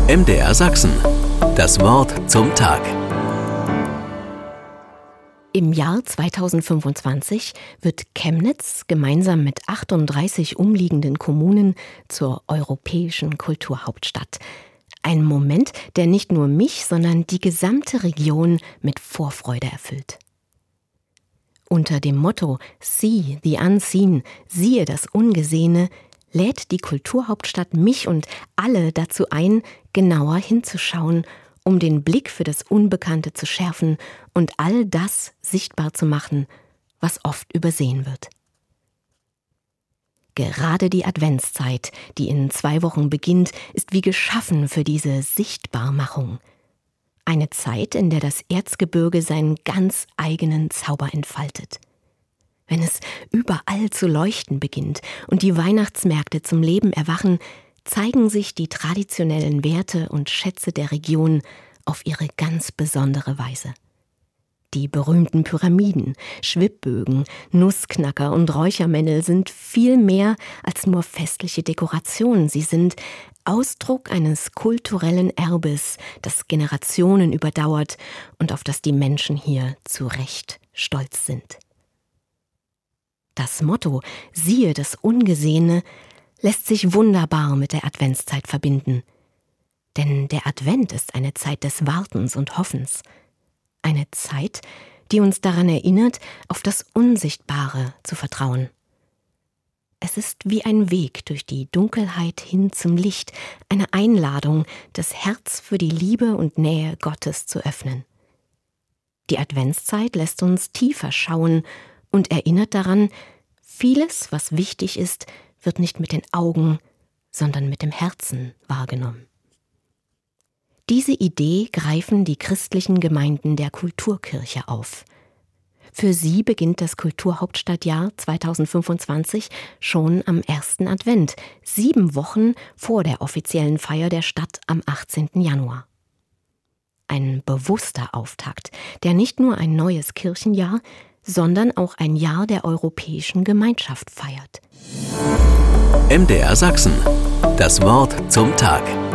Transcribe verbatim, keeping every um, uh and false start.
M D R Sachsen. Das Wort zum Tag. Im Jahr zweitausendfünfundzwanzig wird Chemnitz gemeinsam mit achtunddreißig umliegenden Kommunen zur europäischen Kulturhauptstadt. Ein Moment, der nicht nur mich, sondern die gesamte Region mit Vorfreude erfüllt. Unter dem Motto See the Unseen, siehe das Ungesehene, lädt die Kulturhauptstadt mich und alle dazu ein, genauer hinzuschauen, um den Blick für das Unbekannte zu schärfen und all das sichtbar zu machen, was oft übersehen wird. Gerade die Adventszeit, die in zwei Wochen beginnt, ist wie geschaffen für diese Sichtbarmachung. Eine Zeit, in der das Erzgebirge seinen ganz eigenen Zauber entfaltet. Wenn es überall zu leuchten beginnt und die Weihnachtsmärkte zum Leben erwachen, zeigen sich die traditionellen Werte und Schätze der Region auf ihre ganz besondere Weise. Die berühmten Pyramiden, Schwibbögen, Nussknacker und Räuchermännel sind viel mehr als nur festliche Dekorationen. Sie sind Ausdruck eines kulturellen Erbes, das Generationen überdauert und auf das die Menschen hier zu Recht stolz sind. Das Motto »Siehe das Ungesehene« lässt sich wunderbar mit der Adventszeit verbinden. Denn der Advent ist eine Zeit des Wartens und Hoffens. Eine Zeit, die uns daran erinnert, auf das Unsichtbare zu vertrauen. Es ist wie ein Weg durch die Dunkelheit hin zum Licht, eine Einladung, das Herz für die Liebe und Nähe Gottes zu öffnen. Die Adventszeit lässt uns tiefer schauen und erinnert daran, vieles, was wichtig ist, wird nicht mit den Augen, sondern mit dem Herzen wahrgenommen. Diese Idee greifen die christlichen Gemeinden der Kulturkirche auf. Für sie beginnt das Kulturhauptstadtjahr zweitausendfünfundzwanzig schon am ersten Advent, sieben Wochen vor der offiziellen Feier der Stadt am achtzehnten Januar. Ein bewusster Auftakt, der nicht nur ein neues Kirchenjahr, sondern auch ein Jahr der europäischen Gemeinschaft feiert. M D R Sachsen. Das Wort zum Tag.